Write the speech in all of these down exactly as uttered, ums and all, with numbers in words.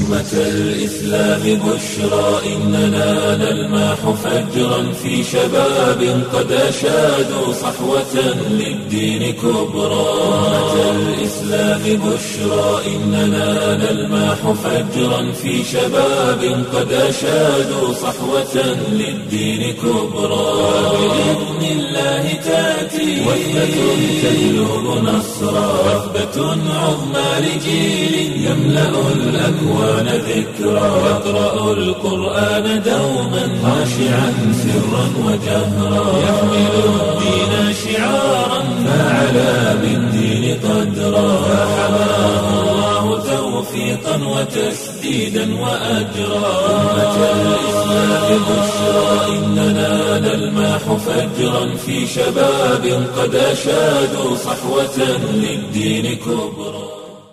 أمة الإسلام بشرى إننا نلمح فجرا في شباب قد أشادوا صحوة للدين كبرى. أمة الإسلام بشرى إننا نلمح فجرا في شباب قد أشادوا صحوة للدين كبرى. بإذن الله تأتي وثبة تجلب نصرا وثبة عظمى لجيل يملأ الأكوان ذكرا يقرأ القرآن دوما خاشعا سرا وجهرا يحمل الدين شعارا فعلى بالدين قدرا فحماه الله توفيقا وتسديدا وأجرا. أمة الإسلام بشرى إننا نلمح فجرا في شباب قد أشادوا صحوة للدين كبرى.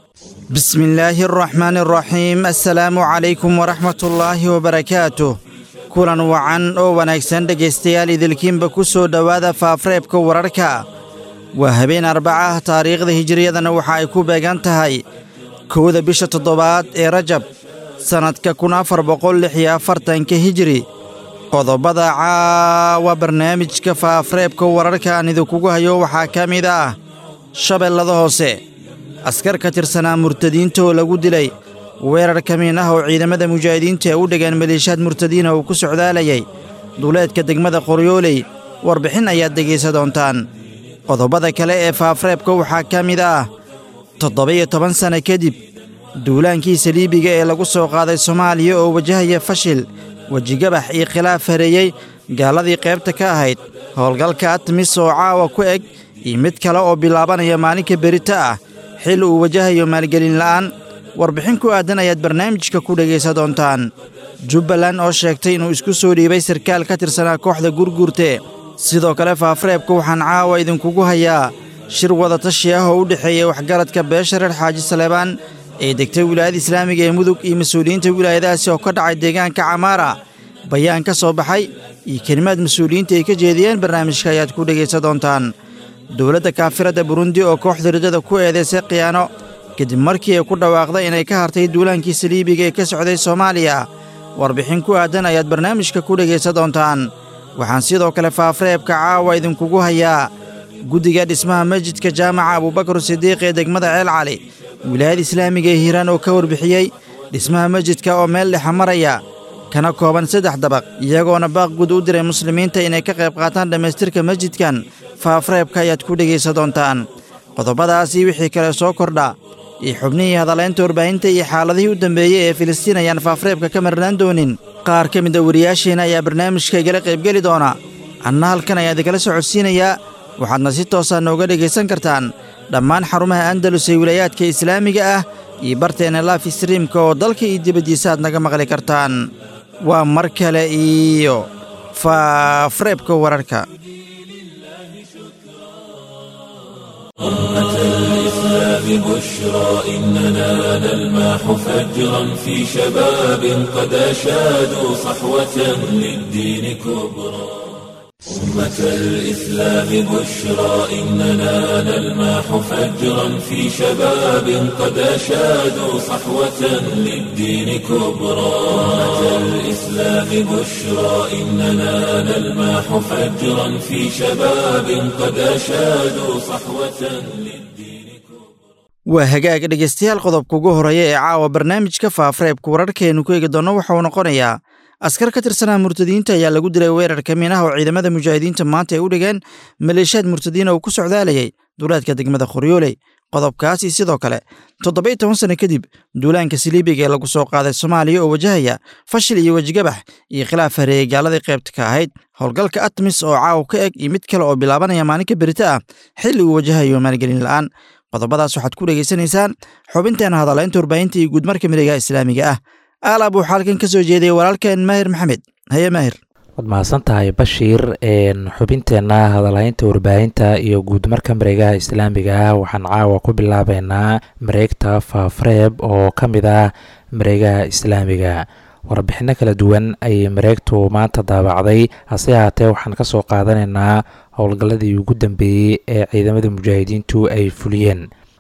بسم الله الرحمن الرحيم. السلام عليكم ورحمة الله وبركاته. kulan wacan oo wanaagsan dhegaystayaal idilkiinba ku soo dhowaada faafareebka wararka. waa habeen arbaca ah, taariikhda hijriyadana waxa ay ku beegan tahay kowda bisha toddobaad ee rajab sannadka kun afar boqol lix iyo afartanka hijri. qodobada caawa barnaamijka faafareebka wararka aan idinkugu hayo waxaa ka mid ah shabeellada hoose, askar ka tirsanaa murtadiinta oo lagu dilay weerar kamiin ah oo ciidamada mujaahidiinta ee u dhegeen maleeshiyaad murtadiina uu ku socdaalayay duleedka degmada qoryooley. warbixin ayaad dhegaysa doontaan. qodobada kale ee faafareebka waxaa ka mid ah toddoba-iyo toban sanno kadib duulaankii saliibiga ee lagu soo qaaday soomaaliya oo wajahaya fashil, wejigabax iyo khilaaf hareeyey gaaladii qaybta ka ahayd howlgalka atmis oo caawa ku eg iyo mid kale oo bilaabanaya maalinka berita ah xil uu wajahayo maalgelin la'aan. warbixin ku aadan ayaad barnaamijka ku dhegaysa doontaan. jubbaland oo sheegtay inuu isku soo dhiibay sarkaal ka tirsanaa kooxda gurguurte. sidoo kale faafareebka waxaan caawa idinkugu hayaa shir wadatashi ah oo u dhexeeya waxgaradka beesha reer xaaji saleebaan ee degtay wilaayada islaamiga ee mudug iyo mas-uuliyiinta wilaayadaasi oo ka dhacay deegaanka camaara. bayaan ka soo baxay iyo kelimaad mas-uuliyiinta ay ka jeediyeen barnaamijka ayaad ku dhegaysa doontaan. dowladda kaafiradda burundi oo kooxda ridada ku eedaysay khiyaano kadib markii ay ku dhawaaqday inay ka hartay duulaankii saliibiga ee ka socday soomaaliya. warbixin ku aadan ayaad barnaamijka ku dhegaysa doontaan. waxaan sidoo kale faafareebka caawa idinkugu hayaa guddiga dhismaha masjidka jaamaca abuubakar sidiiq ee degmada ceel cali wilaayada islaamiga ee hiiraan oo ka warbixiyey dhismaha masjidka oo meel dhexa maraya kana kooban saddex dabaq, iyagoona baaq guud u diray muslimiinta inay ka qayb qaataan dhammaystirka masjidkan. faafareebka ayaad ku dhegaysa doontaan. qodobadaasi wixii kale soo kordha iyo xubnihii hadalaynta warbaahinta iyo xaaladihii u dambeeyey ee filistiin ayaan faafareebka ka marnaan doonin. qaar ka mid a wariyaasheena ayaa barnaamijka igala qaybgeli doona. anna halkan ayaa idikala socodsiinayaa. waxaadna si toosaa nooga dhegaysan kartaan dhammaan xarumaha andalus ee wilaayaadka islaamiga ah iyo barteena laaf streamka oo dalka iyo dibaddiisa aad naga maqli kartaan. waa mar kale iyo faafareebka wararka. أمة الإسلام بشرى إننا نلمح فجرا في شباب قد أشادوا صحوة للدين كبرى. أمة الإسلام بشرى إننا نلمح فجرا في شباب قد أشادوا صحوة للدين كبرى. أمة الإسلام بشرى إننا نلمح فجرا في شباب قد أشادوا صحوة للدين كبرى. waa hagaag dhegaystayaal, qodobka ugu horeeya ee caawa barnaamijka faafareebka wararkeenu ku eegi doono waxa uu noqonayaa askar ka tirsanaa murtadiinta ayaa lagu dilay weerar kamiin ah oo ciidamada mujaahidiinta maanta ay u dhigeen maleeshiyaad murtadiina uu ku socdaalayay duleedka degmada qoryooley. qodobkaasi sidoo kale toddoba-iyo toban sanno kadib duulaanka saliibiga ee lagu soo qaaday soomaaliya oo wajahaya fashil iyo wejigabax iyo khilaaf hareeyey gaaladii qaybta ka ahayd howlgalka atmis oo caawa ka eg iyo mid kale oo bilaabanaya maalinka berita ah xilli uu wajahayo maalgelin la'aan. qodobadaas waxaad ku dhegaysanaysaan xubinteena hadalaynta warbaahinta iyo guudmarka miregaha islaamiga ah. aalaab waxaa halkan ka soo jeediyey walaalkeen maahir maxamed. haye maahir. waad mahadsan tahay bashiir. xubinteenna hadalaynta warbaahinta iyo guudmarka mareegaha islaamiga ah waxaan caawa ku bilaabeynaa mareegta faafareeb oo ka mid ah mareegaha islaamiga. warbixino kala duwan ayay mareegtu maanta daabacday, hase haatee waxaan ka soo qaadanaynaa howlgalladii ugu dambeeyey ee ciidamada mujaahidiintu ay fuliyeen.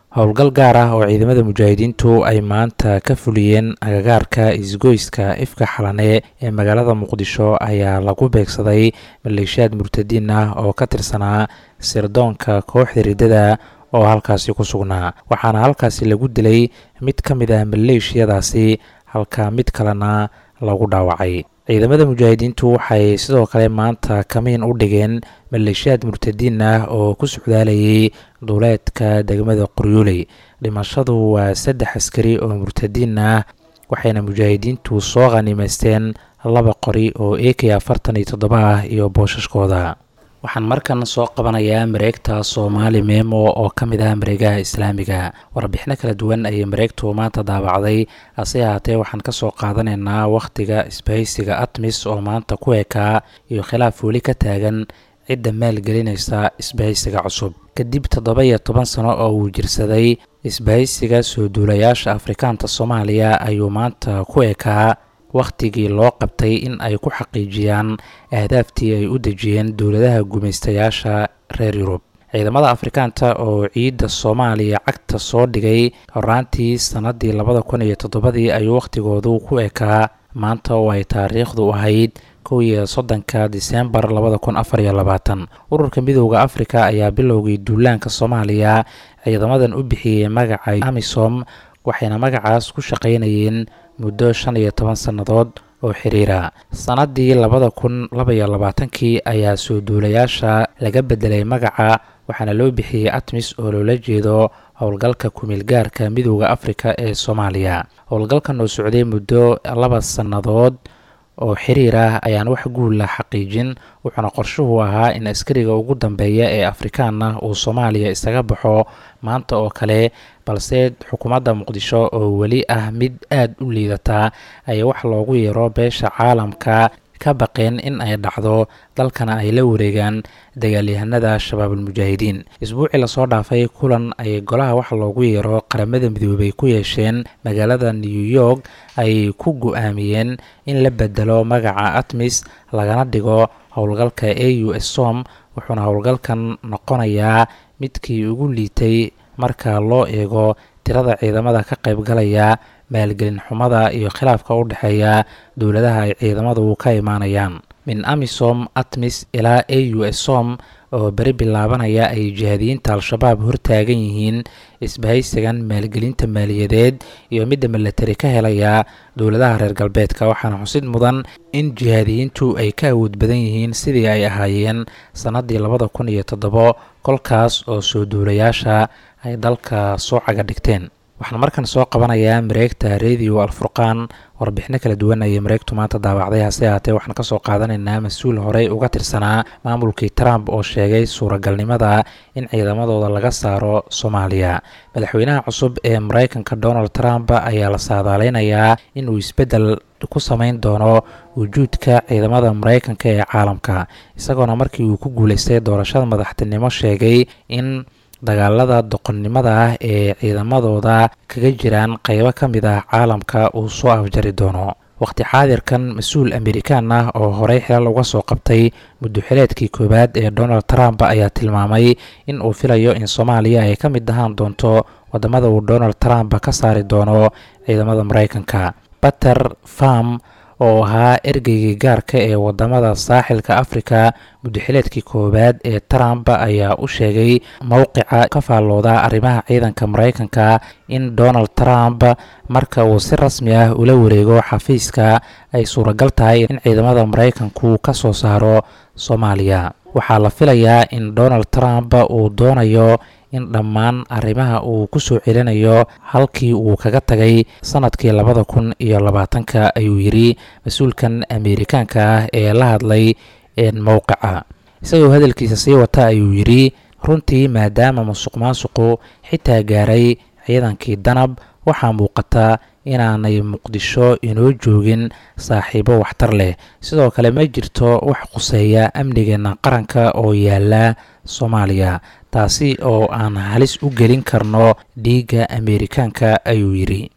howlgal gaar ah oo ciidamada mujaahidiintu ay maanta ka fuliyeen agagaarka isgoyska ifka xalane ee magaalada muqdisho ayaa lagu beegsaday maleeshiyaad murtadiin ah oo ka tirsanaa sirdoonka kooxda riddada oo halkaasi ku sugnaa, waxaana halkaasi lagu dilay mid ka mid ah maleeshiyadaasi halka mid kalena lagu dhaawacay. ciidamada mujaahidiintu waxay sidoo kale maanta kamiin u dhigeen maleeshiyaad murtadiin ah oo ku socdaalayay duuleedka degmada Qoryooley. dhimashadu waa saddex askari oo murtadiin ah, waxayna mujaahidiintu soo qanimaysteen laba qori oo A K afartan iyo toddoba ah iyo booshaskooda. waxaan markan soo qabanayaa mareegta Soomaali Memo oo ka mid ah mareegaha islaamiga. warbixino kala duwan ayay mareegtu maanta daabacday, hase ahaatee waxaan ka soo qaadanaynaa wakhtiga isbahaysiga ATMIS oo maanta ku ekaa iyo khilaaf weli ka taagan cidda maalgelinaysa isbahaysiga cusub. kadib toddoba iyo toban sano oo uu jirsaday isbahaysiga soo duulayaasha Afrikaanta Soomaaliya ayuu maanta ku ekaa wakhtigii loo qabtay in ay ku xaqiijiyaan ahdaaftii ay u dejiyeen dowladaha gumaystayaasha reer Yurub. ciidamada Afrikaanta oo ciidda Soomaaliya cagta soo dhigay horaantii sanadii labada kun iyo toddobadii ayuu wakhtigoodu ku ekaa maanta oo ay taariikhdu ahayd kow iyo soddonka Diseembar labada kun afar iyo labaatan. ururka midowga Afrika ayaa bilowgii duulaanka Soomaaliya ciidamadan u bixiyay magaca AMISOM, waxayna magacaas ku shaqaynayeen muddo shan iyo toban sannadood oo xiriira. sanadii labada kun laba iyo labaatankii ayaa soo duulayaasha laga bedelay magaca, waxaana loo bixiyay ATMIS oo loola jeedo howlgalka ku-meelgaarka midowga Afrika ee Soomaaliya. howlgalkan oo socday muddo laba sannadood oo xiriir ah ayaan wax guul la xaqiijin, wuxuuna qorshuhu ahaa in askariga ugu dambeeya ee Afrikaan ah uu Soomaaliya isaga baxo maanta oo kale, balse xukuumadda Muqdisho oo weli ah mid aad u liidata ayaa wax loogu yeero beesha caalamka ka baqeen in ay dhacdo dalkana ay la wareegaan dagaalyahanada shabaabul mujaahidiin. isbuucii lasoo dhaafay kulan ay golaha wax loogu yeero qaramada midoobay ku yeesheen magaalada New York ay ku go'aamiyeen in la bedelo magaca ATMIS lagana dhigo howlgalka AUSOM, wuxuuna howlgalkan noqonayaa midkii ugu liitay marka loo eego tirada ciidamada ka qaybgalaya, maalgelin xumada iyo khilaafka u dhexeeya dowladaha ay ciidamadu ka imaanayaan. min AMISOM ATMIS ilaa AUSOM oo beri bilaabanaya ay jihaadiyiinta al-shabaab hortaagan yihiin isbahaysigan maalgelinta maaliyadeed iyo midda milatari ka helaya dowladaha reer galbeedka, waxaana xusid mudan in jihaadiyiintu ay ka awood badan yihiin sidii ay ahaayeen sanadii labada kun iyo toddobo kolkaas oo soo duulayaasha ay dalka soo caga dhigteen. waxaan markan soo qabanayaa mareegta Radio Al-Furqaan. warbixino kala duwan ayay mareegtu maanta daabacday, hase ahaatee waxaan ka soo qaadanaynaa mas-uul horey uga tirsanaa maamulkii Trump oo sheegay suuragalnimada in ciidamadooda laga saaro Soomaaliya. madaxweynaha cusub ee Mareykanka Donald Trump ayaa la saadaaleynayaa inuu isbeddel ku samayn doono wujuudka ciidamada Mareykanka ee caalamka, isagoona markii uu ku guuleystay doorashada madaxtinimo sheegay in dagaalada doqonnimada ah ee ciidamadooda kaga jiraan qaybo ka mid ah caalamka uu soo afjari doono. waqti xaadirkan mas-uul Amerikaan ah oo horey xilal uga soo qabtay muddo xileedkii koowaad ee Donald Trump ayaa tilmaamay in uu filayo in Soomaaliya ay ka mid ahaan doonto wadamada uu Donald Trump ka saari doono ciidamada Mareykanka. Peter Pham oo ahaa ergeygii gaarka ee wadamada saaxilka Afrika muddo xileedkii koowaad ee Trump ayaa u sheegay mowqica ka faallooda arrimaha ciidanka Mareykanka in Donald Trump marka uu si rasmi ah ula wareego xafiiska ay suuragal tahay in ciidamada Mareykanku ka soo saaro Soomaaliya. waxaa la filayaa in Donald Trump uu doonayo in dhammaan arrimaha uu ku soo celinayo halkii uu kaga tagay sanadkii labada kun iyo labaatanka, ayuu yiri mas-uulkan Amerikaanka ah ee la hadlay mowqica. isagoo hadalkiisa sii wata ayuu yiri, runtii maadaama musuqmaasuqu xitaa gaaray ciidankii danab, waxaa muuqata inaanay Muqdisho inoo joogin saaxiibo waxtar leh. sidoo kale ma jirto wax quseeya amnigeena qaranka oo yaala Soomaaliya, taasi oo aan halis u gelin karno dhiigga Amerikaanka, ayuu yiri.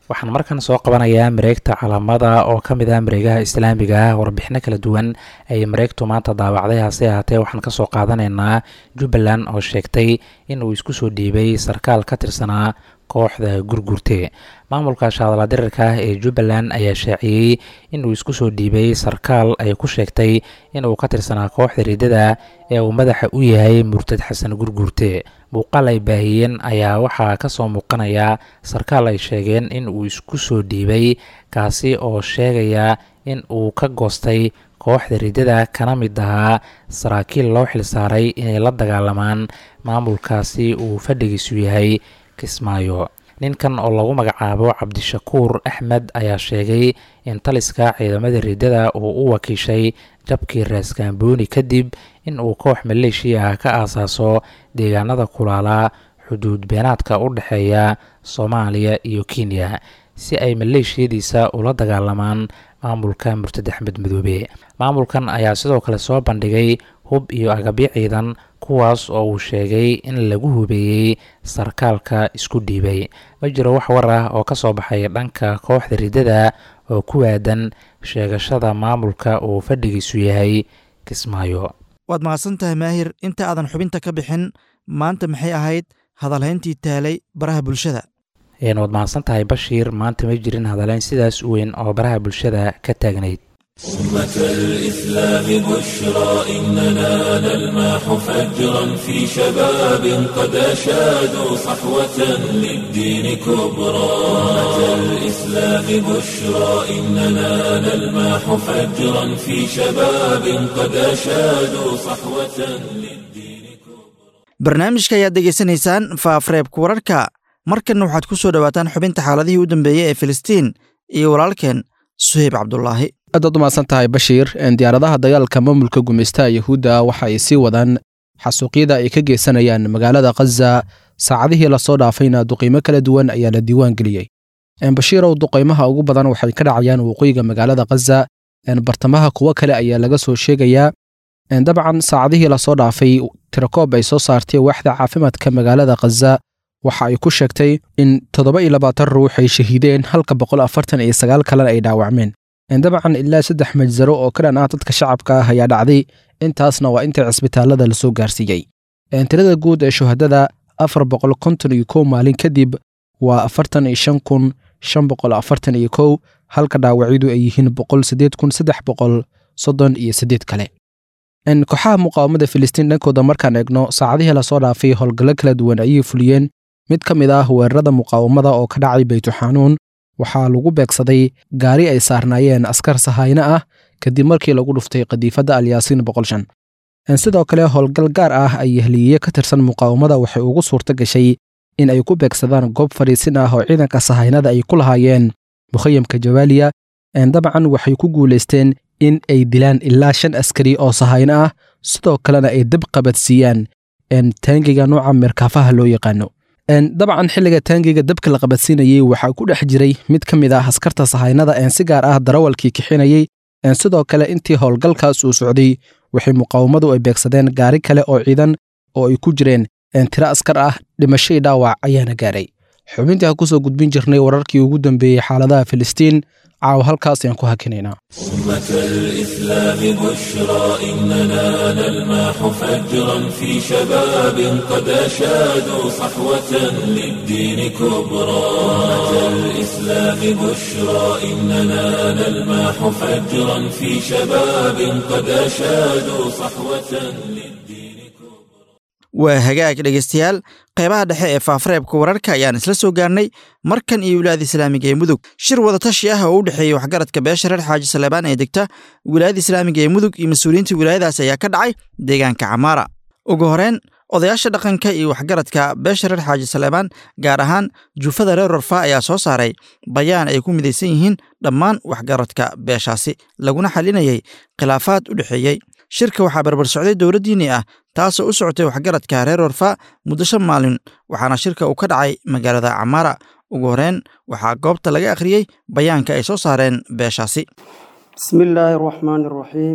waxaan markan soo qabanayaa mareegta calaamada oo ka mid ah mareegaha islaamiga ah. warbixino kala duwan ayay mareegtu maanta daawacday, hase ahaatee waxaan kasoo qaadanaynaa jubbaland oo sheegtay in uu isku soo dhiibay sarkaal ka tirsanaa kooxda gurgurte. maamulka shaadala dirirka ah ee jubbaland ayaa shaaciyey in uu isku soo dhiibay sarkaal ay ku sheegtay in uu ka tirsanaa kooxda riddada ee uu madaxa u yahay murtad xasan gurgurte. muuqaal ay baahiyeen ayaa waxaa kasoo muuqanaya sarkaal ay sheegeen in uu isku soo dhiibay, kaasi oo sheegaya in uu ka goostay kooxda riddada kana mid ahaa saraakiil loo xilsaaray inay la dagaalamaan maamulkaasi uu fadhigiisu yahay kismaayo. ninkan oo lagu magacaabo cabdishakuur axmed ayaa sheegay in taliska ciidamada riddada uu u wakiishay jabkii raaskambooni kadib in uu koox maleeshiya ah ka aasaaso deegaanada kulaalaa xuduud beenaadka u dhexeeya soomaaliya iyo kenya si ay maleeshiyadiisa ula dagaalamaan maamulka murtad axmed madoobe. maamulkan ayaa sidoo kale soo bandhigay hub iyo agabyo ciidan kuwaas oo uu sheegay in lagu hubeeyey sarkaalka isku dhiibay. ma jiro wax war ah oo ka soo baxay dhanka kooxda riddada oo ku waadan sheegashada maamulka uu fadhigiisu yahay kismaayo. waad mahadsan tahay maahir. inta aadan xubinta ka bixin, maanta maxay ahayd hadalhayntii taalay baraha bulshada? waad mahadsan tahay bashiir. maanta ma jirin hadalhayn sidaas u weyn oo baraha bulshada ka taagnayd. أمة الإسلام بشرى إننا نلمح فجرا في شباب قد أشادوا صحوة للدين كبرى. أمة الإسلام بشرى إننا نلمح فجرا في شباب قد أشادوا صحوة للدين كبرى. barnaamijka ayaad degeysanaysaan faafreebka wararka. markan waxaad ku soo dhowaataan xubinta xaaladihii u dambeeyey ee filistiin iyo walaalkeen suheyb cabdulaahi. aadaad u mahadsan tahay bashiir. diyaaradaha dagaalka maamulka gumaystaha yahuudda waxa ay sii wadaan xasuuqyada ay ka geysanayaan magaalada khaza. saacadihii lasoo dhaafayna duqeymo kala duwan ayaa la diiwaan geliyey. bashiirow, duqeymaha ugu badan waxay ka dhacayaan waqooyiga magaalada khaza. bartamaha kuwo kale ayaa laga soo sheegayaa. dabcan saacadihii lasoo dhaafay tirakoob ay soo saartay waaxda caafimaadka magaalada khaza waxa ay ku sheegtay in toddoba iyo labaatan ruux ay shahiideen halka boqol afartan iyo sagaal kalena ay dhaawacmeen. dabcan ilaa saddex majsaro oo ka dhan ah dadka shacabka ah ayaa dhacday. intaasna waa inta cisbitaalada lasoo gaarsiiyey. tirada guud ee shuhadada afar boqol konton iyo kow maalin kadib waa afartan iyo shan kun shan boqol afartan iyo kow, halka dhaawacyadu ay yihiin boqol sideed kun saddex boqol soddon iyo siddeed kale. kooxaha muqaawamada filistiin dhankooda markaan eegno, saacadihii lasoo dhaafay howlgallo kala duwan ayay fuliyeen. mid ka mid ah weerarada muqaawamada oo ka dhacay baytuxanuun waxaa lagu beegsaday gaari ay saarnaayeen askar sahayno ah kadib markii lagu dhuftay qadiifadda alyaasiin boqol shan. sidoo kale howlgal gaar ah ay heliye ka tirsan muqaawamada waxay ugu suurto gashay in ay ku beegsadaan goob fadhiisin ah oo ciidanka sahaynada ay ku lahaayeen mukhayamka jawaaliya. dabcan waxay ku guulaysteen in ay dilaan ilaa shan askari oo sahayno ah, sidoo kalena ay dab qabadsiiyaan taangiga nooca meerkaafaha loo yaqaano. dabcan xilliga taangiga dabka la qabadsiinayey waxaa ku dhex jiray mid ka mid ah askarta sahaynada een si gaar ah darawalkii kixinayey. sidoo kale intii howlgalkaas uu socday waxay muqaawamadu ay beegsadeen gaari kale oo ciidan oo ay ku jireen tiro askar ah. dhimashadii dhaawac ayaana gaaray. xubintii ha kusoo gudbin jirnay wararkii ugu dambeeyey xaaladaha filistiin. caaw halkaas ayaan ku hakinaynaa. أمة الإسلام بشرى إننا نلمح فجرا في شباب قد أشادوا صحوة للدين كبرى. أمة الإسلام بشرى إننا نلمح فجرا في شباب قد أشادوا صحوة للدين كبرى. waa hagaag dhegeystayaal, qeybaha dhexe ee faafreebka wararka ayaan isla soo gaarnay. markan iyo wilaayada islaamiga ee mudug, shir wadatashi ah oo u dhexeeyey waxgaradka beesha reer xaaji saleebaan ee degta wilaayada islaamiga ee mudug iyo mas-uuliyiinta wilaayadaas ayaa ka dhacay deegaanka camaara. ugu horeen odayaasha dhaqanka iyo waxgaradka beesha reer xaaji saleebaan gaar ahaan juufada reer orfa ayaa soo saaray bayaan ay ku midaysan yihiin dhammaan waxgaradka beeshaasi, laguna xalinayay khilaafaad u dhexeeyey. shirka waxaa barbar socday dowlad diini ah taasoo u socotay waxgaradka reer orfa muddo shan maalin, waxaana shirka uu ka dhacay magaalada camaara. ugu horeen waxaa goobta laga akhriyey bayaanka ay soo saareen beeshaasi. bismillaahi araxmaani araxiim.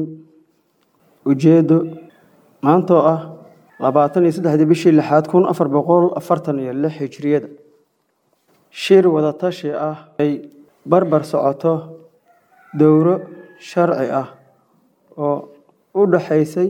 ujeeddo maanta oo ah labaatan iyo saddexdii bishii lixaad kun afar boqol afartan iyo lix hijriyada. shir wadatashi ah ay barbar socoto dowro sharci ah oo u dhaxaysay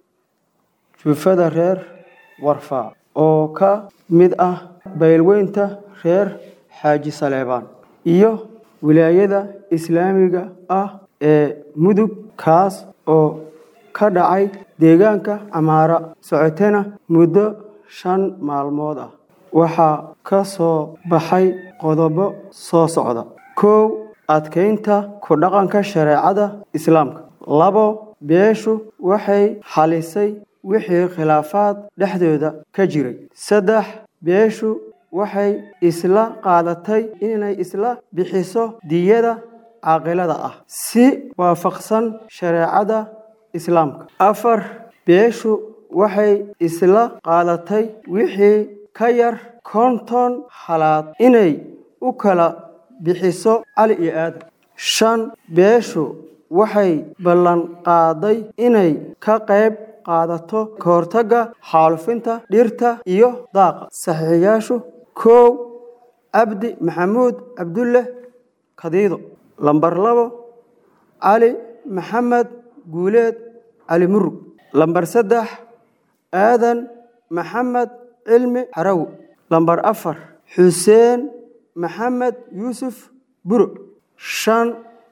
jufada reer Warfaa oo ka mid ah beelweynta reer Xaaji Saleebaan iyo wilaayada islaamiga ah ee Mudug kaas oo ka dhacay deegaanka Camaara socotena muddo shan maalmood ah waxaa ka soo baxay qodobo soo socda kow adkeynta ku dhaqanka shareecada islaamka labo beeshu waxay xalisay wixii khilaafaad dhexdooda ka jiray saddex beeshu waxay isla qaadatay inay isla bixiso diyada caaqilada ah si waafaqsan shareecada islaamka afar beeshu waxay isla qaadatay wixii ka yar konton halaad inay u kala bixiso cali iyo aadan shan beeshu waxay ballan qaaday inay ka qayb qaadato ka hortagga xaalufinta dhirta iyo daaqa saxiixiyaashu kow cabdi maxamuud cabdulle kadiido lambar labo cali maxamed guuleed cali murug lambar saddex aadan maxamed cilmi xarawi lambar afar xuseen maxamed yuusuf buro shan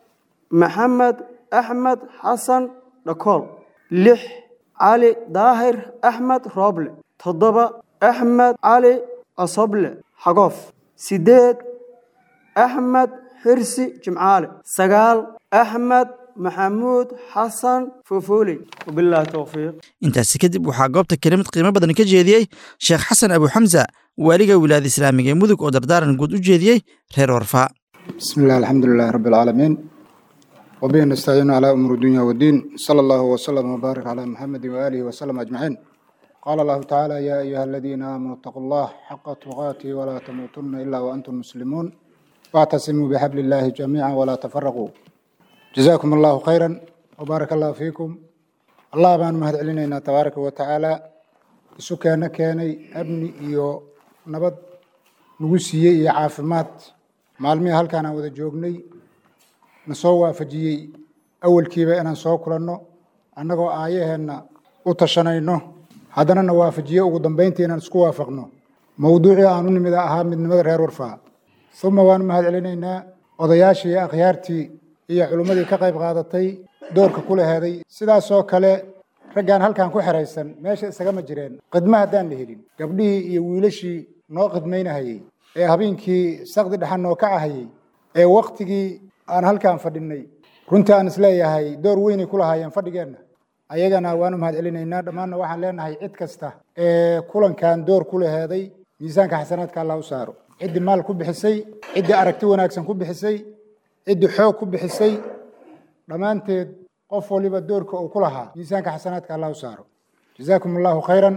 maxamed axmed xasan dhakool lix cali daahir axmed rooble toddoba axmed cali cosoble xagoof sideed axmed xirsi jimcaale sagaal axmed maxamuud xasan fofooley wabilaahi towfiiq intaasi kadib waxaa goobta kelimad qiimo badan ka jeediyey sheekh xasan abu xamsa waaliga wilaayada islaamiga ee mudug oo dardaaran guud u jeediyey reer Warfaa بسم الله الحمد لله رب العالمين وبه نستعين على أمور الدنيا والدين صلى الله وسلم وبارك على محمد وآله وسلم أجمعين قال الله تعالى يا أيها الذين آمنوا اتقوا الله حق تقاته ولا تموتن إلا وأنتم مسلمون واعتصموا بحبل الله جميعا ولا تفرقوا جزاكم الله خيرا وبارك الله فيكم الله بان مهد علينا تبارك وتعالى سكان كاني أبني إيو نبض نغسيي عافمات maalmihii halkaan aan wada joognay na soo waafajiyey awalkiiba inaan soo kulanno annagoo aayaheenna u tashanayno haddana na waafajiye ugu dambayntii inaan isku waafaqno mowduucii aan u nimid ahaa midnimada reer Warfaa uma waan mahad celinaynaa odayaashii iyo akhyaartii iyo culimmadii ka qayb qaadatay doorka ku laheeday sidaasoo kale raggaan halkaan ku xeraysan meesha isagama jireen khidma haddaan la helin gabdhihii iyo wiilashii noo khidmaynahayey ee habeenkii saqdi dhaxan oo ka ahayay ee waqtigii aan halkaan fadhinay runtii aan isleeyahay door weyn ay ku lahaayeen fadhigeenna ayagana waanu mahad celinaynaa dhammaanna waxaan leenahay cid kasta ee kulankan door ku laheeday miisaanka xasanaadka Allah u saaro ciddii maal ku bixisay ciddii aragti wanaagsan ku bixisay ciddii xoog ku bixisay dhammaanteed qof waliba doorka uu ku lahaa miisaanka xasanaadka Allah u saaro jazaakum allahu khayran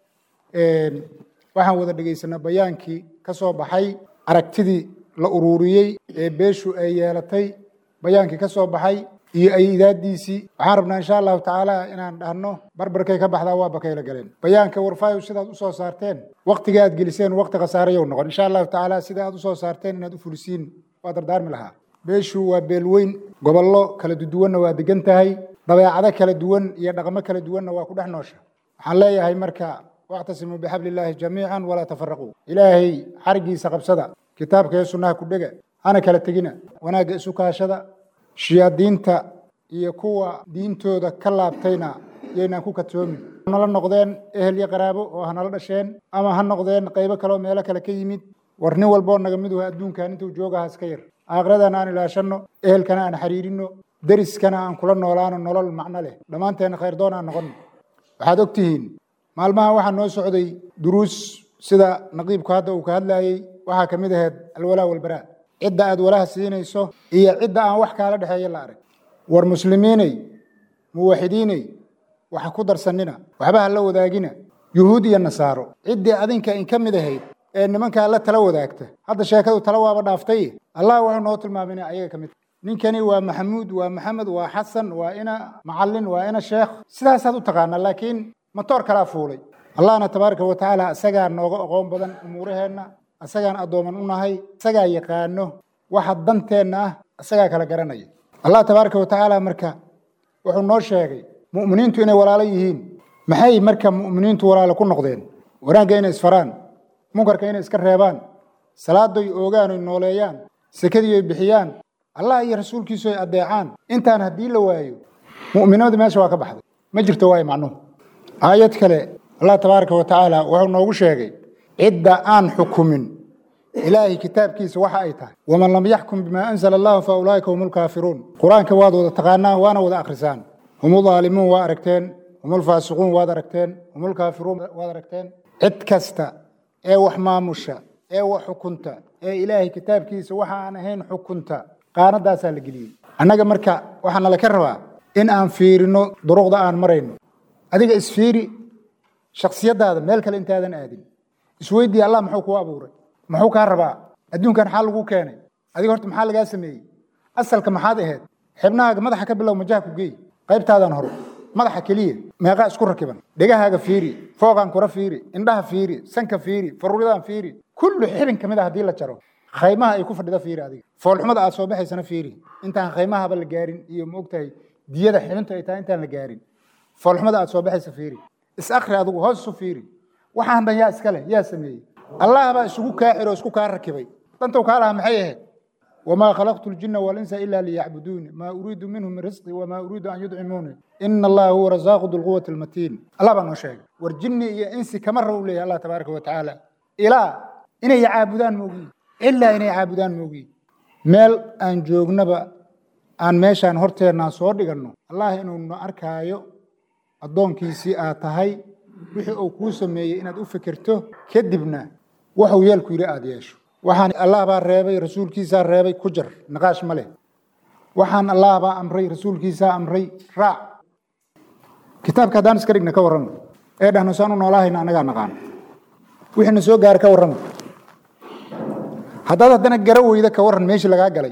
waxaan wada dhegaysanaa bayaankii ka soo baxay aragtidii la ururiyey ee beeshu ay yeelatay bayaankii ka soo baxay iyo aydaadiisii waxaan rabnaa insha allahu tacaala inaan dhahno barbarkay ka baxdaa waa bakayla galeen bayaanka Warfaa sidaad u soo saarteen waqtiga aad geliseen waqti khasaarayo noqon insha allahu tacaala sida aad u soo saarteen inaad u fulisiin waa dardaarmi lahaa beeshu waa beelweyn gobollo kala duwanna waa degan tahay dabeecado kala duwan iyo dhaqamo kala duwanna waa ku dhex noosha waxaan leeyahay marka واعتصموا بحبل الله جميعا ولا تفرقوا إلهي حرقي سقبسدا كتابك يسنها كدغا أنا كلا تجينا وناق سكاشدا شيا دينتا يكوا دينتودا كلابتينا يينا ku katoomi nala noqdeen ehel iyo qaraabo oo hanala dhasheen ama han noqdeen qaybo kale oo meel kale ka yimid warni walbo naga mid ah adduunkan intuu joogaha iska yar aakhirada aan ilaashano ehelkana aan xariirino dariskana aan kula noolaano nolol macna leh dhamaanteen khayr doona noqon waxaad ogtihiin maalmaha waxaa noo socday duruus sida naqiibku hadda uu ka hadlayay waxaa ka mid ahayd alwalaa walbaraa cidda aad walaha siinayso iyo cidda aan wax kaala dhexeeya la arag war muslimiinay muwaxidiinay waxa ku darsanina waxba ha la wadaagina yuhuud iyo nasaaro ciddii adinka in ka mid ahayd ee nimanka alla tala wadaagta hadda sheekadu tala waaba dhaaftay allah wuxuu noo tilmaamay ayaga ka mid ninkani waa maxamuud waa maxamed waa xasan waa ina macallin waa ina sheekh sidaasaad u taqaanaa laakiin matoor kala fuulay allahna tabaaraka wa taala asaga nooga aqoon badan umuuraheena asagaan addooman u nahay isagaa yaqaano waxa danteenna ah isagaa kala garanaya allah tabaaraka wa tacaala marka wuxuu noo sheegay mu'miniintu inay walaalo yihiin maxay marka mu'miniintu walaalo ku noqdeen wanaagga inay isfaraan munkarka inay iska reebaan salaadoy oogaan oy nooleeyaan sekadii ay bixiyaan allah iyo rasuulkiisu ay adeecaan intaan haddii la waayo mu'minimadu meesha waa ka baxday ma jirto waayo macnuhu aayad kale allah tabaaraka wa tacaala wuxuu noogu sheegay cidda aan xukumin ilaahay kitaabkiisa waxa ay tahay waman lam yaxkum bimaa anzala allahu fa ulaa'ika hum lkaafiruun qur-aanka waad wada taqaanaan waana wada akhrisaan hum udaalimuun waa aragteen hum ulfaasiquun waad aragteen hum ulkaafiruun waad aragteen cid kasta ee wax maamusha ee wax xukunta ee ilaahay kitaabkiisa waxa aan ahayn xukunta qaanadaasaa la geliyey annaga marka waxaa nala ka rabaa in aan fiirino duruqda aan marayno adiga isfiiri shaksiyadaada meel kale intaadan aadin isweydii allah muxuu kuu abuuray muxuu kaa rabaa adduunkan maxaa lagu keenay adiga horta maxaa lagaa sameeyey asalka maxaad ahayd xibnahaaga madaxa ka bilow majaha ku geey qaybtaadan hore madaxa keliya meeqaa isku rakiban dhegahaaga fiiri fooqaan kura fiiri indhaha fiiri sanka fiiri faruuridaan fiiri kullu xibin ka mid ah haddii la jaro khaymaha ay ku fadhida fiiri adiga foolxumada aad soo baxaysana fiiri intaan khaymahaba la gaarin iyo ma ogtahay diyada xibinta ay tahay intaan la gaarin foolxumada aad soo baxaysa fiiri is akhri adigu hoos isu fiiri waxaan dhan yaa iska leh yaa sameeyey allah baa isugu kaa xiro isku kaa rakibay dantow kaa lahaa maxay ahayd wamaa khalaqtu ljinna walinsa ilaa liyacbuduuni maa uriidu minhum min risqi wamaa uriidu an yudcimuuni ina allaha huwa rasaaqu dulquwati almatiin allah baa noo sheegay war jinni iyo insi kama rab u leeyahay allah tabaaraka wa tacaala ilaa inay caabudaan moogiin ilaa inay caabudaan moogiin meel aan joognaba aan meeshaan horteennaan soo dhiganno allah inuu na arkaayo addoonkiisii aad tahay wixii uu kuu sameeyey inaad u fikirto kadibna waxuu yeelku yidhi aada yeesho waxaan allah baa reebay rasuulkiisaa reebay ku jar naqaash ma leh waxaan allah baa amray rasuulkiisaa amray raac kitaabka haddaan iska dhigna ka warramo ee dhahno saan u noolaahayna annagaa naqaan wixiina soo gaara ka warramo haddaad haddana gara weyda ka warran meeshii lagaa galay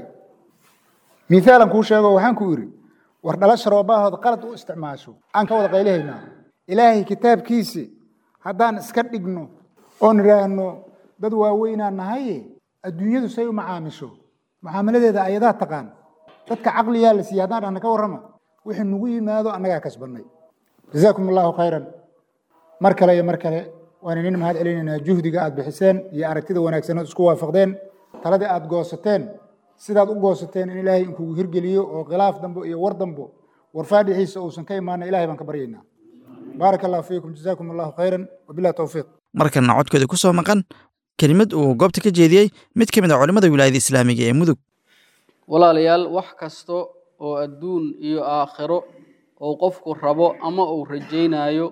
miithaalan kuu sheego waxaan ku idhi war dhalasha roobahood qalad u isticmaasho aan ka wada qaylihaynaa ilaahay kitaabkiisi haddaan iska dhigno oon idhaahno dad waaweynaan nahaye adduunyadu say u macaamisho mucaamaladeeda ayadaa taqaan dadka caqliyaa la siiyey haddaan dhahna ka warrama wixii nagu yimaado annagaa kasbannay jazaakum allahu khayran mar kale iyo mar kale waan idin mahad celinaynaa juhdiga aad bixiseen iyo aragtida wanaagsan ood isku waafaqdeen taladii aad goosateen sidaad u goosateen in ilaahay inkugu hirgeliyo oo khilaaf dambo iyo war dambo warfaadhixiisa uusan ka imaana ilahay baan ka baryaynaa baaraka allahu fiikum jazaakum allahu khayran wabillahi towfiiq markana codkooda ku soo maqan kelimad uu goobta ka jeediyey mid ka mid a culimmada wilaayada islaamiga ee mudug walaalayaal wax kasta oo adduun iyo aakhiro oo qofku rabo ama uu rajaynayo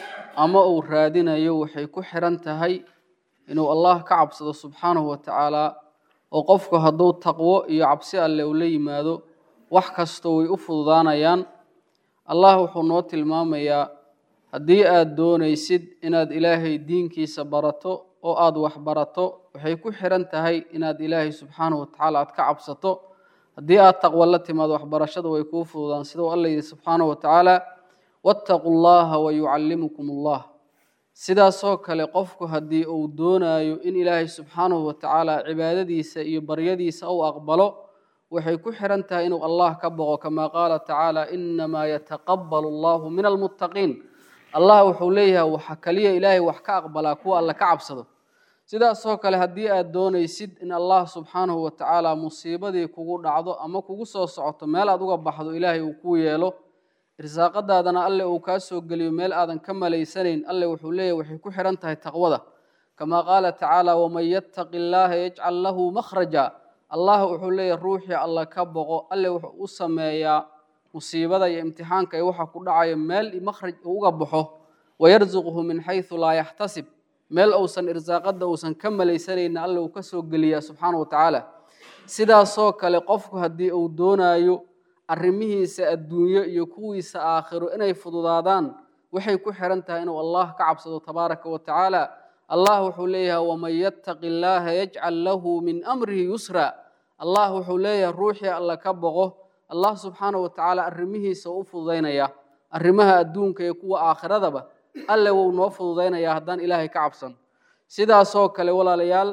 ama uu raadinayo waxay ku xiran tahay inuu allah ka cabsado subxaanahu wa tacaala oo qofku hadduu taqwo iyo cabsi alle uu la yimaado wax kasta way u fududaanayaan allah wuxuu noo tilmaamayaa haddii aad doonaysid inaad ilaahay diinkiisa barato oo aad wax barato waxay ku xiran tahay inaad ilaahay subxaanahu wa tacaala aad ka cabsato haddii aad taqwo la timaado waxbarashada way kuu fududaan sida uu alla yidhi subxaanahu wa tacaala wattaquu llaha wayucallimukum allah sidaasoo kale qofku haddii uu doonayo in ilaahay subxaanahu wa tacaala cibaadadiisa iyo baryadiisa uu aqbalo waxay ku xiran tahay inuu allah ka boqo kamaa qaala tacaala inamaa yataqabbalu allahu min almuttaqiin allah wuxuu leeyahay waxa kaliya ilaahay wax ka aqbalaa kuwa alle ka cabsado sidaasoo kale haddii aad doonaysid in allah subxaanahu wa tacaala musiibadii kugu dhacdo ama kugu soo socoto meel aad uga baxdo ilaahay uu kuu yeelo irsaaqadaadana alle uu kaa soo geliyo meel aadan ka malaysanayn alle wuxuu leeyahay waxay ku xiran tahay taqwada kamaa qaala tacaala waman yattaqi illaaha yajcal lahu makhraja allah wuxuu leeyahay ruuxii alle ka boqo alle wuxuu u sameeyaa musiibada iyo imtixaanka iyo waxa ku dhacaya meel makhraj uu uga baxo wayarzuquhu min xaysu laa yaxtasib meel uusan irsaaqada uusan ka malaysanayna alle uu ka soo geliyaa subxaanahu wa tacaala sidaasoo kale qofku haddii uu doonayo arrimihiisa adduunyo iyo kuwiisa aakhiro inay fududaadaan waxay ku xiran tahay inuu allah ka cabsado tabaaraka wa tacaala allah wuxuu leeyahay waman yattaqi illaaha yajcal lahu min amrihi yusra allah wuxuu leeyahay ruuxii alle ka boqo allah subxaanahu wa tacaala arrimihiisa u fududaynaya arrimaha adduunka iyo kuwa aakhiradaba alle wuu noo fududaynayaa haddaan ilaahay ka cabsan sidaasoo kale walaalayaal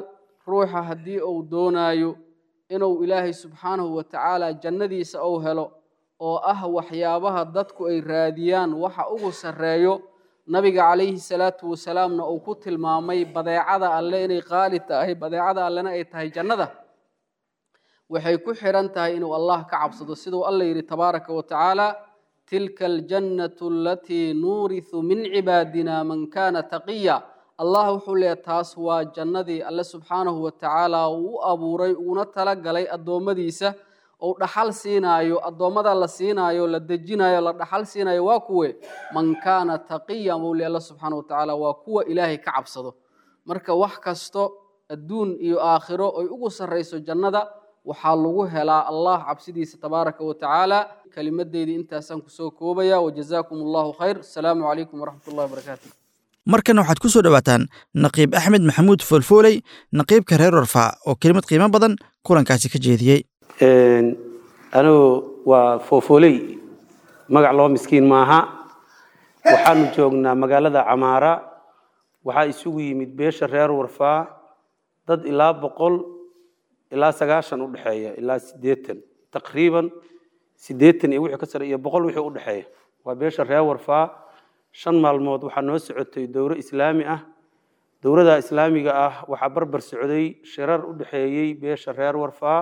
ruuxa haddii uu doonayo inuu ilaahay subxaanahu wa tacaala jannadiisa uu helo oo ah waxyaabaha dadku ay raadiyaan waxa ugu sarreeyo nabiga calayhi salaatu wasalaamna uu ku tilmaamay badeecada alle inay qaali tahay badeecada allena ay tahay jannada waxay ku xiran tahay inuu allah ka cabsado siduu alla yidhi tabaaraka wa tacaala tilka aljannatu allatii nuurisu min cibaadina man kaana taqiya allah wuxuu leeyahay taas waa jannadii alle subxaanahu wa tacaala uu u abuuray uuna tala galay addoommadiisa oo dhaxal siinaayo addoommada la siinaayo la dejinayo la dhaxal siinayo waa kuwe man kaana taqiya mawli alla subxaanahu wa tacaala waa kuwa ilaahay ka cabsado marka wax kasto adduun iyo aakhiro ay ugu sarrayso jannada waxaa lagu helaa allah cabsidiisa tabaaraka wa tacaala kelimadeydii intaasaan kusoo koobaya wajazaakum allahu khayr asalaamu calaykum waraxmat ullahi wabarakaatu markana waxaad ku soo dhowaataan naqiib axmed maxamuud foolfooley naqiibka reer warfaa oo kelimad qiimo badan kulankaasi ka jeediyey anigu waa foolfooley magac loo miskiin maaha waxaanu joognaa magaalada camaara waxaa isugu yimid beesha reer warfaa dad ilaa boqol ilaa sagaashan u dhexeeya ilaa siddeetan taqriiban siddeetan iyo wixii ka sare iyo boqol wixii u dhexeeya waa beesha reer warfaa shan maalmood waxaa noo socotay dowro islaami ah dowrada islaamiga ah waxaa barbar socday shirar u dhexeeyey beesha reer warfaa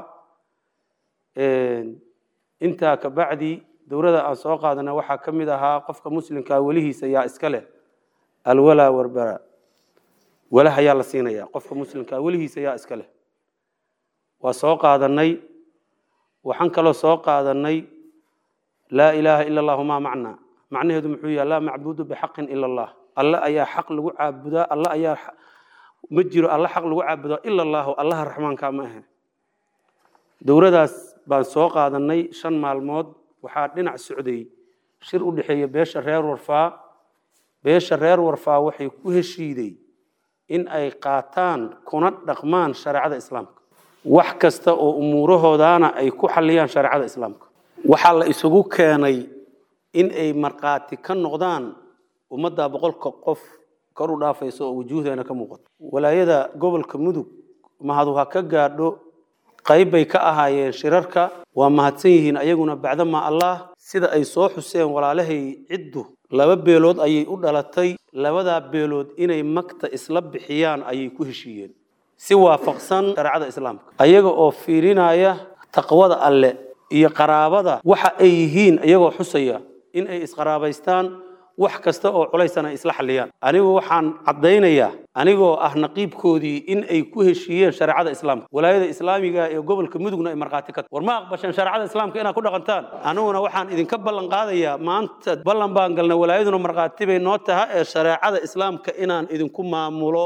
intaa ka bacdi dowrada aan soo qaadana waxaa ka mid ahaa qofka muslimkaa welihiisa yaa iska leh alwalaa warbara walaha yaa la siinayaa qofka muslimkaa welihiisa yaa iska leh waa soo qaadanay waxaan kaloo soo qaadanay laa ilaaha ila allahu maa macnaa macnaheedu muxuu yahay laa macbuudu bixaqin ila allah alle ayaa xaq lagu caabudaa alle ayaa ma jiro alle xaq lagu caabudaa ila allahu allaha raxmaankaa ma ahe dowradaas baan soo qaadanay shan maalmood waxaa dhinac socday shir u dhexeeya beesha reer warfaa beesha reer warfaa waxay ku heshiiday in ay qaataan kuna dhaqmaan shareecada islaamka wax kasta oo umuurahoodaana ay ku xalliyaan shareecada islaamka waxaa la isugu keenay in ay marqaati ka noqdaan ummadda boqolka qof kor u dhaafayso oo wujuuhdeena ka muuqato walaayada gobolka mudug mahadu ha ka gaadho qayb bay ka ahaayeen shirarka waa mahadsan yihiin ayaguna bacdama allah sida ay soo xuseen walaalahay ciddu laba beelood ayay u dhalatay labadaa beelood inay magta isla bixiyaan ayay ku heshiiyeen si waafaqsan shareecada islaamka ayaga oo fiirinaya taqwada alle iyo qaraabada waxa ay yihiin iyagoo xusaya in ay isqaraabaystaan wax kasta oo culaysana isla xaliyaan anigu waxaan cadaynayaa anigoo ah naqiibkoodii in ay ku heshiiyeen shareecada islaamka walaayada islaamiga ee gobolka mudugna ay marqaati ka war ma aqbashan shareecada islaamka inaad ku dhaqantaan aniguna waxaan idinka ballan qaadayaa maanta ballan baan galnay walaayaduna marqaati bay noo tahay ee shareecada islaamka inaan idinku maamulo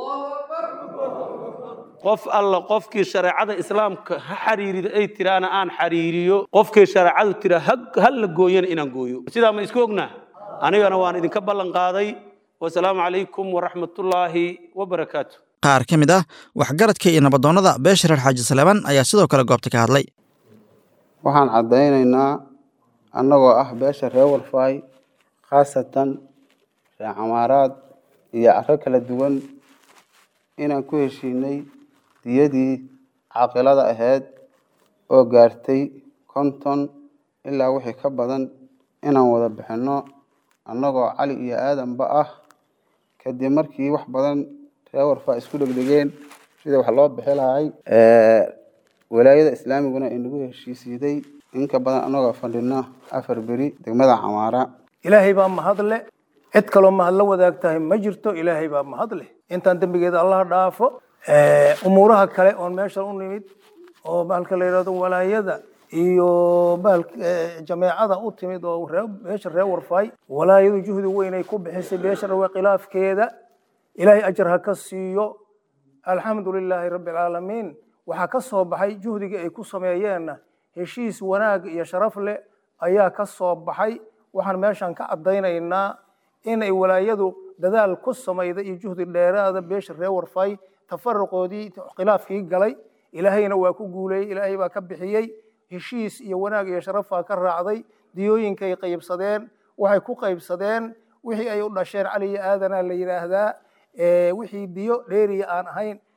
qof alla qofkii shareecada islaamka ha xariirida ay tiraana aan xariiriyo qofkii shareecadu tira hal la gooyana inaan gooyo sidaa ma isku ognaa anigana waan idinka ballan qaaday wasalaamu calaykum waraxmatullaahi wabarakaatu qaar ka mid ah waxgaradka iyo nabadoonnada beesha reer xaaji saleeman ayaa sidoo kale goobta ka hadlay waxaan caddaynaynaa annagoo ah beesha reer warfaay khaasatan reer camaaraad iyo carro kala duwan inaan ku heshiinay diyadii caaqilada ahayd oo gaartay konton ilaa wixii ka badan inaan wada bixinno annagoo cali iyo aadanba ah kadib markii wax badan reer warfaa isku dhegdhegeen sida wax loo bixi lahay walaayada islaamiguna inagu heshiisiiday inka badan annagoo fadhino afar beri degmada camaara ilaahay baa mahadle cid kaloo mahad la wadaagtahay ma jirto ilaahay baa mahadle intaan dembigeeda allah dhaafo umuuraha kale oon meeshan u nimid oo bahalka la yidhahdo walaayada iyo jameecada u timid oo beesha reer warfaay walaayadu juhdi weyn ay ku bixisay beesha rawe khilaafkeeda ilaahay ajar ha ka siiyo alxamdu lilaahi rabbi alcaalamiin waxaa ka soo baxay juhdigii ay ku sameeyeenna heshiis wanaag iyo sharaf leh ayaa ka soo baxay waxaan meeshan ka caddaynaynaa inay walaayadu dadaal ku samayda iyo juhdi dheeraada beesha reer warfaay tafaruqoodii khilaafkii galay ilaahayna waa ku guuleeyey ilaahay baa ka bixiyey heshiis iyo wanaag iyo sharafaa ka raacday diyooyinkay qaybsadeen waxay ku qaybsadeen wixii ay u dhasheen cali iyo aadanaa la yidhaahdaa wixii diyo dheeriya aan ahayn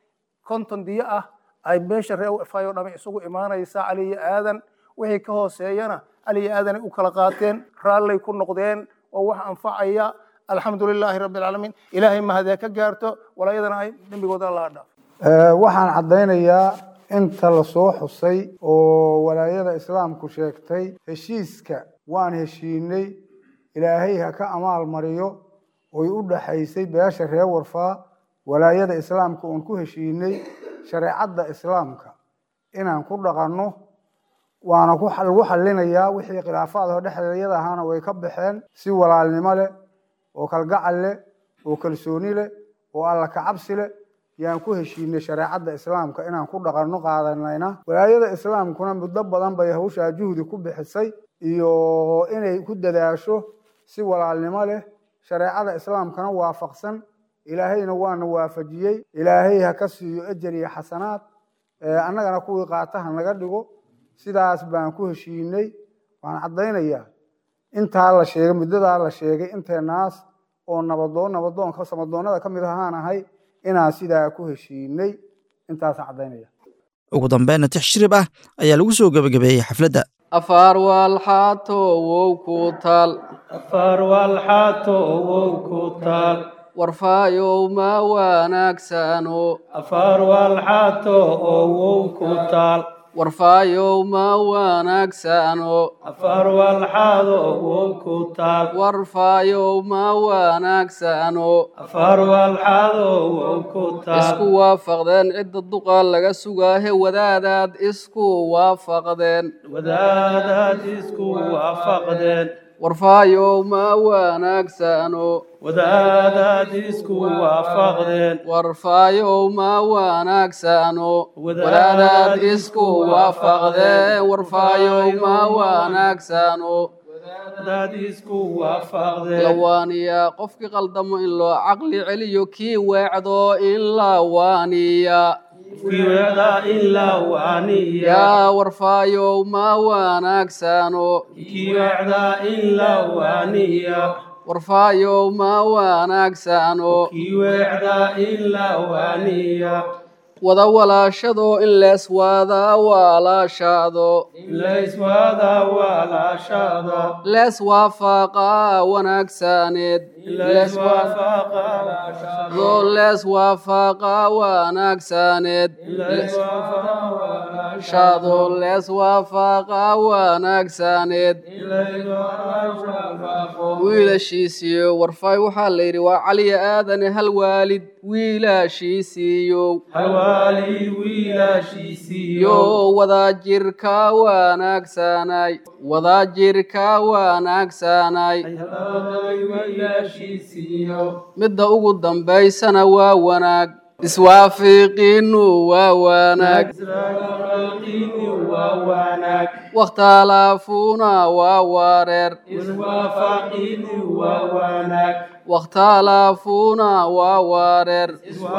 konton diyo ah ay beesha reer warfaay oo dhammi isugu imaanaysaa cali iyo aadan wixii ka hooseeyana cali iyo aadanay u kala qaateen raallay ku noqdeen oo wax anfacaya alxamdulilaahi rabbi alcaalamiin ilaahay mahadee ka gaarto walaayadana ay dembigooda allaha dhaaf waxaan caddaynayaa inta la soo xusay oo walaayada islaamku sheegtay heshiiska waan heshiinay ilaahay ha ka amaal mariyo oy u dhaxaysay beesha reer warfaa walaayada islaamka oon ku heshiinay shareecadda islaamka inaan ku dhaqanno waana lagu xallinayaa wixii khilaafaad oo dhexdeeda ahaana way ka baxeen si walaalnimo leh oo kalgacal leh oo kalsooni leh oo alla ka cabsi leh yaan ku heshiinay shareecadda islaamka inaan ku dhaqanno qaadanayna walaayada islaamkuna muddo badan bay hawshaa juhdi ku bixisay iyo inay ku dadaasho si walaalnimo leh shareecada islaamkana waafaqsan ilaahayna waana waafajiyey ilaahay ha ka siiyo ajar iyo xasanaad annagana kuwii qaataha naga dhigo sidaas baan ku heshiinay waan caddaynayaa intaa la sheegay muddadaa la sheegay inteenaas oo nabadoon nabadoonka samadoonnada ka mid ahaan ahay inaan sidaa ku heshiinay intaasaan caddaynaya ugu dambeynna tix shirib ah ayaa lagu soo gebagabeeyey xafladda afaar walxaato wow ku taal afaar walxaato wow ku taal warfaayow ma wanaagsano afaar walxaato wow ku taal warfaayow ma wanaagsano afaar walxaado wow ku taal warfaayow ma wanaagsano afaar walxaado wow ku taal isku waafaqdeen cidda duqa laga sugaahe wadaadaad isku waafaqdeen wadaadaad isku waafaqdeen warfaayow ma wanaagsano wadaadaad isku waafaqdeen warfaayow ma wanaagsano wadaadaad isku waafaqdeen warfaayow ma wanaagsano wadaadaad isku waafaqdeen lawaaniya qofkii qaldamo in loo caqli celiyo kii weecdo in la waaniya kiwada illa waaniya yaa warfaayow ma wanaagsano kiwada illa waaniya warfaayow ma wanaagsano kiwada illa waaniya wada walaashado in lees wada walaashado lees wada walaashado lees waafaqa wanaagsaneed lees waafaqa do lees waafaqa wanaagsaneed lees waafaqa shado lees waafaqa wanaagsaneed wiilashiisiyo warfaay waxaa la yidhi waa caliya aadane hal waalid wiilashiisiyo yo wadaajirka wanaagsanay wadaajirka wanaagsanay midda ugu dambaysana waa wanaag iswaafiqiinu waa wanaag wakhtalaafuna waa wareer wakhtalaafuna waa wareer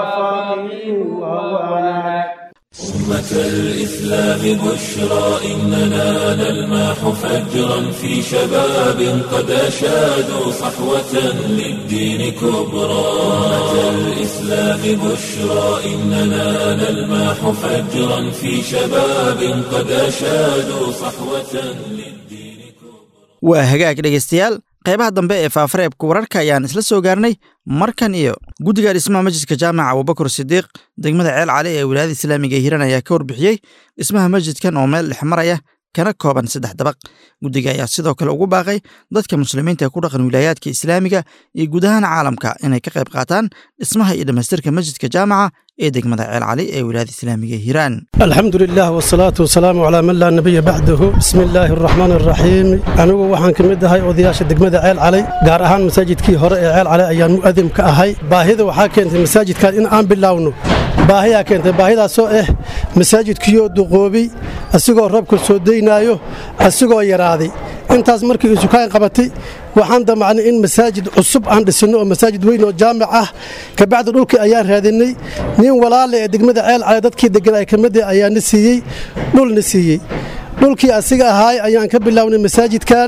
أمة الإسلام بشرى إننا نلمح فجرا في شباب قد أشادوا صحوة للدين كبرى أمة الإسلام بشرى إننا نلمح فجرا في شباب قد أشادوا صحوة للدين كبرى وهجاك dhegeystayaal qaybaha dambe ee faafareebka wararka ayaan isla soo gaarnay markan iyo guddiga dhismaha masjidka jaamaca abubakar sidiiq degmada ceel cali ee wilaayada islaamiga ee hiiraan ayaa ka warbixiyey dhismaha masjidkan oo meel dhex maraya kana kooban saddex dabaq guddiga ayaa sidoo kale ugu baaqay dadka muslimiinta ee ku dhaqan wilaayaadka islaamiga iyo guud ahaan caalamka inay ka qayb qaataan dhismaha iyo dhammaystirka masjidka jaamaca ee degmada ceel cali ee wilaayada islaamiga ee hiiraan alxamdu lilah wasalaatu wasalaamu calaa man laa nabiya bacdahu bismi illaahi araxmaan araxiim anigu waxaan ka mid ahay odayaasha degmada ceel cali gaar ahaan masaajidkii hore ee ceel cali ayaan mu'adim ka ahay baahida waxaa keentay masaajidkan in aan bilaawno baahiyaa keentay baahidaasoo ah masaajidkiiyoo duqoobay asigoo rabka soo daynaayo asigoo yaraaday intaas markii isukaan qabatay waxaan damacnay in masaajid cusub aan dhisinno oo masaajid weyn oo jaamic ah kabacdi dhulkii ayaan raadinay nin walaale ee degmada ceel cali dadkii degan ay ka mid ah ayaana siiyey dhulna siiyey dhulkii asiga ahaay ayaan ka bilownay masaajidkan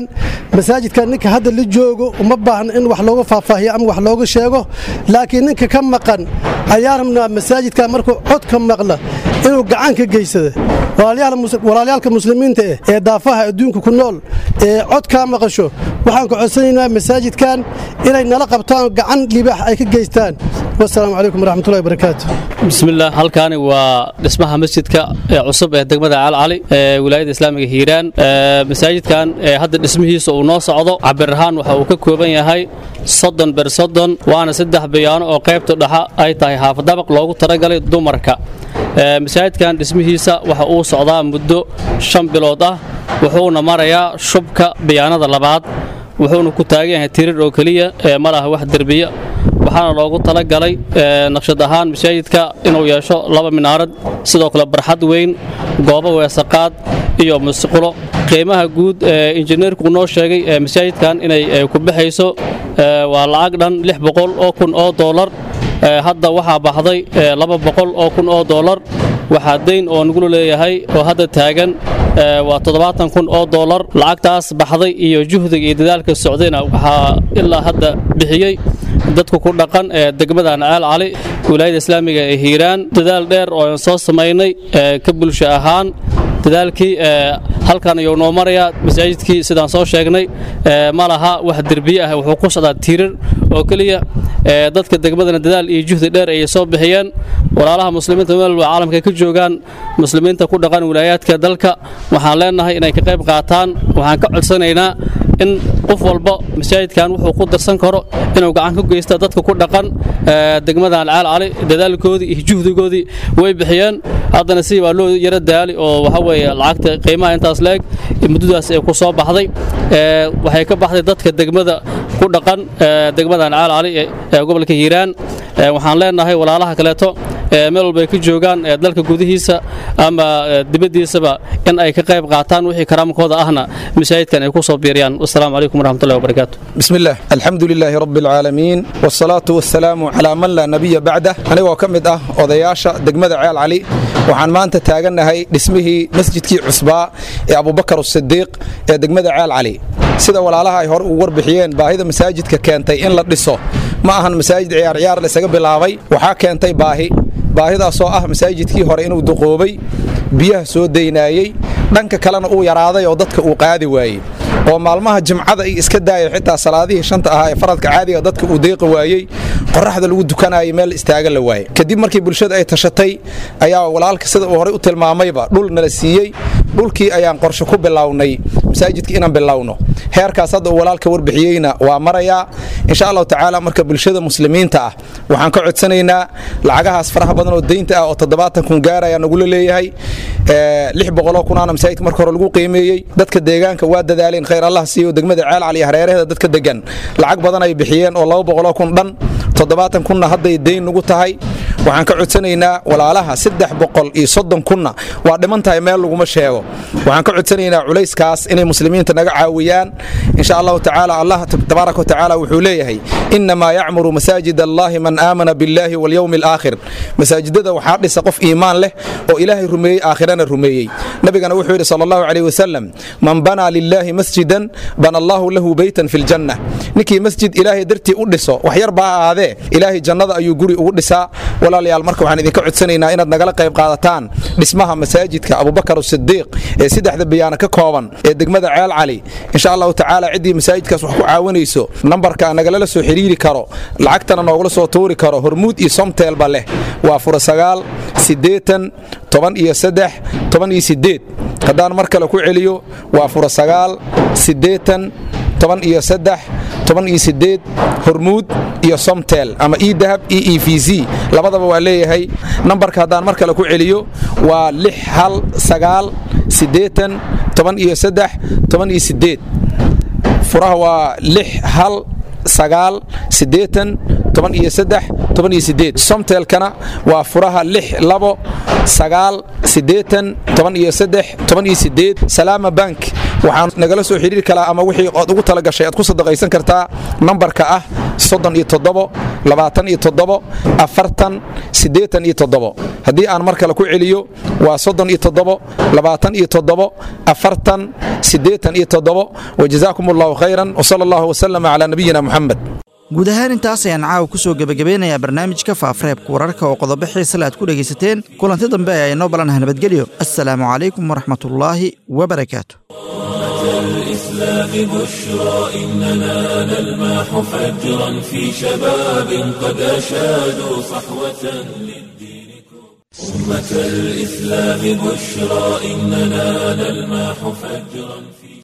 masaajidka ninka hadda la joogo uma baahna in wax looga faahfaahiyo ama wax looga sheego laakiin ninka ka maqan ayaa rabnaa masaajidka markuu cod ka maqla inuu gacan ka geysado walaalyaalka muslimiinta ee daafaha adduunka ku nool ee cod ka maqasho waxaan ku codsanaynaa masaajidkan inay nala qabtaan gacan libaax ay ka geystaan والسلام عليكم ورحمة الله وبركاته بسم الله halkaani waa dhismaha masjidka ee cusub ee degmada Al Ali ee wilaayada Islaamiga Hiiraan masaajidkan hadda dhismihiisa uu noo socdo cabir ahaan waxa uu ka kooban yahay soddon bar soddon waana saddex bayaan oo qaybta dhaxa ay tahay haafad dabaq loogu talagalay dumarka masaajidkan dhismihiisa waxa uu socdaa muddo shan bilood ah wuxuuna marayaa shubka bayaanada labaad wuxuuna ku taagan yahay tirir oo kaliya ee malaha wax darbiya waxaana loogu talagalay naqshad ahaan masaajidka inuu yeesho laba minaarad sidoo kale barxad weyn goobo weesaqaad iyo musqulo qiimaha guud ee injineerku noo sheegay ee masaajidkan inay ku baxayso waa lacag dhan lix boqol oo kun oo dollar hadda waxaa baxday laba boqol oo kun oo dollar waxaa deyn oo nagu leeyahay oo hadda taagan waa toddobaatan kun oo dollar lacagtaas baxday iyo juhdiga iyo dadaalka socdayna waxaa ilaa hadda bixiyay dadku ku dhaqan ee degmadan Al Ali wilaayada Islaamiga ee Hiiraan dadaal dheer oo aan soo sameynay ka bulsho ahaan dadaalkii halkan ayuu noo marayaa masaajidkii sidaan soo sheegnay ma laha wax darbiye ah wuxuu ku socdaa tiirar oo kaliya dadka degmadana dadaal iyo juhdi dheer ay soo bixiyeen walaalaha muslimiinta meel caalamka ka joogaan muslimiinta ku dhaqan wilaayaadka dalka waxaan leenahay inay ka qayb qaataan waxaan ka codsanaynaa in qof walba masaajidkan wuxuu ku darsan karo inuu gacan ka geysto dadka ku dhaqan degmadan Al Ali dadaalkoodii iyo juhdigoodii way bixiyeen haddana si waa loo yara daali oo waxa weeye lacagta qiimaha intaas leeg muddadaas ay ku soo baxday ee waxay ka baxday dadka degmada ku dhaqan degmadan Al Ali ee gobolka Hiiraan waxaan leenahay walaalaha kaleeto meel walba ay ka joogaan dalka gudihiisa ama dibadiisaba in ay ka qayb qaataan wixii karaamkooda ahna masaajidkan ay ku soo biiriyaan والسلام عليكم ورحمة الله وبركاته بسم الله الحمد لله رب العالمين والصلاة والسلام على من لا نبي بعده أنا وكمد أه وضياشة دقمد عيال علي وحن ما أنت تاجنا هاي اسمه مسجد كي عصباء أبو بكر الصديق دقمد عيال علي سيدا ولا لها يهور وربحيين باهي مساجد ككانتي إن لا دسو ما أهن مساجد عيار عيار لسجب العوي وحاكانتي باهي baahidaasoo ah masaajidkii hore inuu duqoobay biyaha soo deynayay dhanka kalena uu yaraaday oo dadka uu qaadi waayey oo maalmaha jimcada ay iska daayay xitaa salaadihii shanta ahaa ee faradka caadiga dadka uu deeqi waayey qoraxda lagu dukanayay meel istaaga la waayey kadib markii bulshada ay tashatay ayaa walaalka sida uu hore u tilmaamayba dhul nala siiyey dhulkii ayaan qorshe ku bilownay masaajidka inaan bilowno heerkaas hadda walaalka warbixiyeyna waa marayaa insha Allah tacaala marka bulshada muslimiinta ah waxaan ka codsanaynaa lacagahaas faraha badan oo deynta ah oo toddobaatan kun gaaraya nagu leeyahay lix boqol oo kun aan masaajidka marka hore lagu qiimeeyay dadka deegaanka waa dadaaleen khayr Allah siiyo degmada Al Ali hareeraheeda dadka degan lacag badan ay bixiyeen oo laba boqol oo kun dhan toddobaatan kunna hadday deyn nagu tahay waxaan ka codsanaynaa walaalaha saddex boqol iyo soddon kunna waa dhiman tahay meel laguma sheego waxaan ka codsanaynaa culayskaas inay muslimiinta naga caawiyaan insha Allah tacaala Allah tabaaraka wa tacaala wuxuu leeyahay inma ya'muru masajid Allah man aamana billahi wal yawmil aakhir masaajidada waxaa dhisa qof iimaan leh oo ilaahay rumeeyay aakhirana rumeeyay nabigana wuxuu yiri sallallahu alayhi wasallam man bana lillahi masjidan bana Allah lahu baytan fil jannah niki masjid ilaahay dartii u dhiso wax yar baa aade ilaahay jannada ayuu guri ugu dhisaa walaalayaal marka waxaan idinka codsanaynaa inaad nagala qayb qaadataan dhismaha masaajidka Abu Bakar as-Siddiq ee saddexda bayaan ka kooban ee degmada Al Ali insha Allah tacaala cidii masaajidkaas wax ku caawinayso nambarka nagala la soo xiriiri karo lacagtana noogula soo tuuri karo hormuud iyo somtel ba leh waa fura sagaal siddeetan toban iyo saddex toban iyo siddeed haddaan mar kale ku celiyo waa fura sagaal siddeetan toban iyo saddex toban iyo siddeed hormuud iyo somtel ama e-dahab iyo e v z labadaba waa leeyahay nambarka haddaan mar kale ku celiyo waa lix hal sagaal siddeetan toban iyo saddex toban iyo siddeed furaha waa lix hal sagaal siddeetan toban iyo saddex toban iyo siddeed somtelkana waa furaha lix labo sagaal siddeetan toban iyo saddex toban iyo siddeed salaama bank waxaan nagala soo xiriiri kalaa ama wixii aad ugu talagashay aad ku sadaqaysan kartaa nambarka ah soddon iyo toddobo labaatan iyo toddobo afartan siddeetan iyo toddobo haddii aan mar kale ku celiyo waa soddon iyo toddobo labaatan iyo toddobo afartan siddeetan iyo toddobo wajazaakum allahu khayran wasala allahu wasalama calaa nabiyina muxamed guud ahaan intaas ayaan caawa ku soo gebagabeynayaa barnaamijka faafareebka wararka oo qodobo xiisale aad ku dhegaysateen kulanti dambe ayaa inoo balanaha nabadgelyo assalaamu calaykum waraxmatullaahi wabarakaatu الإسلام بشرى إننا نلمح فجرا في شباب قد أشادوا صحوة للدين أمة الإسلام بشرى إننا نلمح فجرا